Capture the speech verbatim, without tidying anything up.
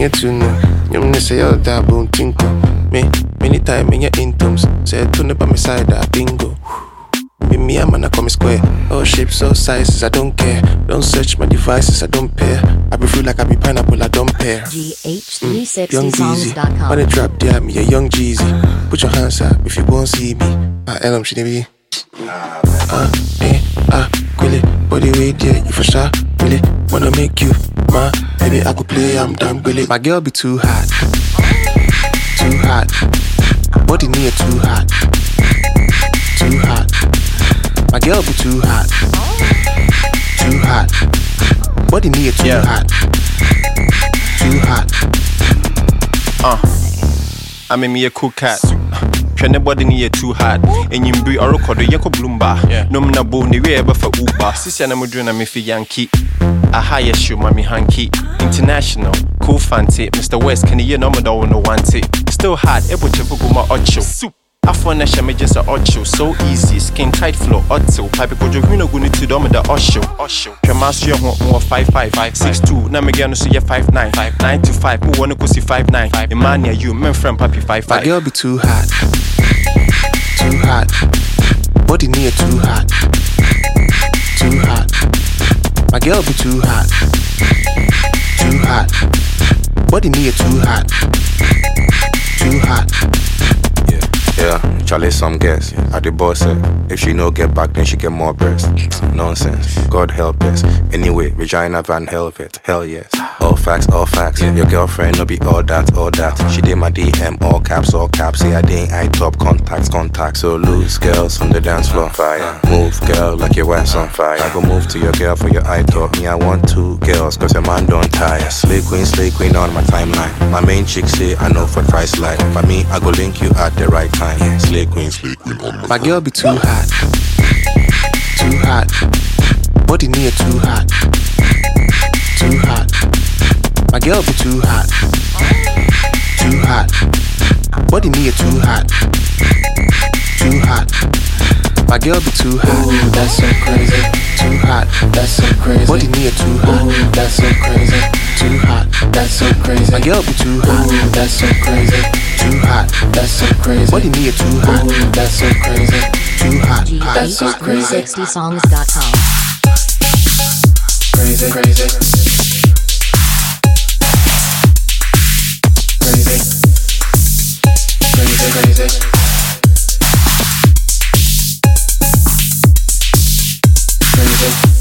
me too no. You me say all that boom tinko. Me, many time in your intoms. Say turn up on my side, that bingo. Me, me, I'm gonna come square. All shapes, all sizes, I don't care. Don't search my devices, I don't pair. I be free like I be pineapple, I don't pair. G H three sixty songs dot com. When they drop, yeah, me a young Jeezy. Put your hands up if you won't see me. I L she be. Ah, eh, ah, quilly. Body weight, yeah, you for sure. Really wanna make you my baby. I could play, I'm damn really. My girl be too hot, too hot. Body near too hot, too hot. My girl be too hot, too hot. Body near too yeah. hot, too hot. Uh, I mean me a cool cat. Anybody near too hard, and you be a record, you could bloomba. No, na bo, ni we ever for Uber. Sister, I'm doing a Miffy Yankee. A higher shoe, mommy hanky. International, cool fancy. Mister West, can you know me don't no want it? Still hard, able to go my ocho. Soup. I found a shame just a ocho. So easy, skin tight flow, otto. Pipe go you know going to dom the osho. Osho. Kemas you want more five five five six two. Now me gonna see you five nine five nine to five. Who wanna go see five nine? The man you, men friend papi five five. My girl be too hot. Too hot, body near too hot, too hot. My girl be too hot, too hot. Body near too hot, too hot. Yeah, yeah, Charlie some guess. Yeah. At the boss said, if she no get back, then she get more breast. Nonsense, God help us. Anyway, Regina Van Helvet, hell yes. All facts, all facts. Yeah. Your girlfriend no be all that, all that. She did my D M, all caps, all caps. Say I didn't I top contacts, contacts. So loose girls on the dance floor. Fire. Move, girl, like your wife's on fire. I go move to your girl for your eye top. Me, I want two girls, cause your man don't tire. Slay queen, slay queen on my timeline. My main chick say I know for price line. For me, I go link you at the right time. Slay queen, slay queen on my My girl be too hot, too hot. Body near too hot, too hot. My girl be too hot, too hot. Body near too hot, too hot. My girl be too hot. Ooh, that's so crazy. Too hot, that's so crazy. Body near too hot. Ooh, that's so crazy. Too hot, that's so crazy. My girl be too hot. Ooh, that's so crazy. Too hot, that's so crazy. Body near too hot. Ooh, that's so crazy. Too hot, G hot, H three sixty songs dot com. Crazy, crazy. Crazy. Crazy, crazy. Crazy.